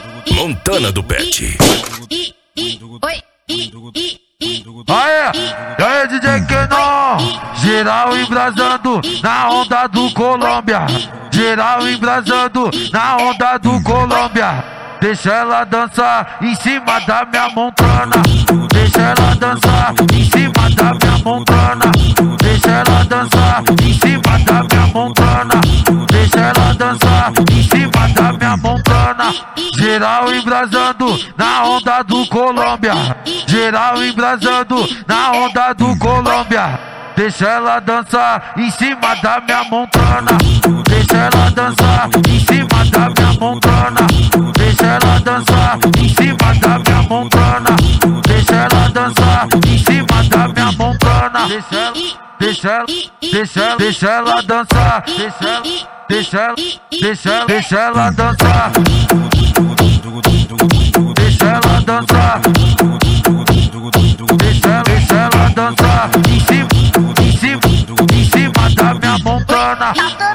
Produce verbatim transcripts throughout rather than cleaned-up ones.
Montana do Pet. Aê, e aí D J Kenon, geral embrasando na onda do Colômbia. Geral embrasando na onda do Colômbia. Deixa ela dançar em cima da minha montana. Deixa ela dançar em cima da minha montana. Deixa ela dançar em cima da minha montana. Deixa ela dançar em cima da minha montana. Geral embrasando na onda do Colômbia. Geral embrasando na onda do Colômbia. Deixa ela dançar em cima da minha montana. Deixa ela dançar em cima da minha montana. Deixa ela dançar em cima da minha montana. Deixa ela dançar em cima da minha montana. Deixa ela, deixa ela, deixa ela, deixa ela dançar. Deixa ela, deixa ela, deixa ela, deixa ela dançar. Deixa ela dançar. Deixa ela, deixa ela dançar em cima, em cima, em cima da minha montana.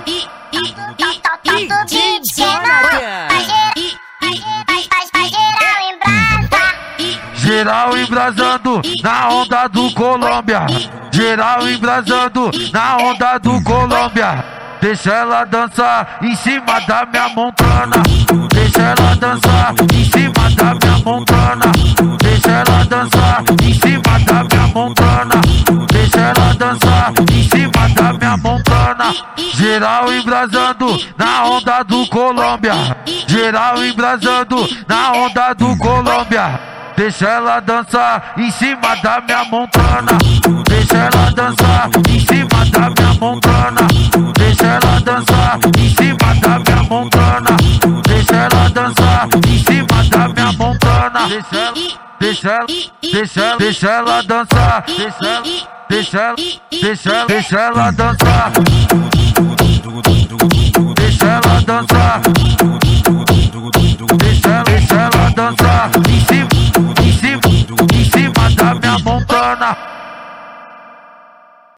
Geral embrasando na onda do Colômbia. Geral embrasando na onda do Colômbia. Deixa ela dançar em cima da minha montana. Deixa ela dançar em cima da minha montana. Deixa ela dançar em cima da minha montana. Deixa ela dançar em cima da minha montana. Geral embrasando na onda do Colômbia. Geral embrasando na onda do Colômbia. Deixa ela dançar em cima da minha montana. Deixa ela dançar em cima da minha montana. Deixa ela dançar em cima da minha montana. Deixa ela dançar em cima da minha montana. Deixa ela, deixa ela, deixa ela, deixa ela dançar. Deixa ela, deixa ela, deixa ela, deixa ela dançar.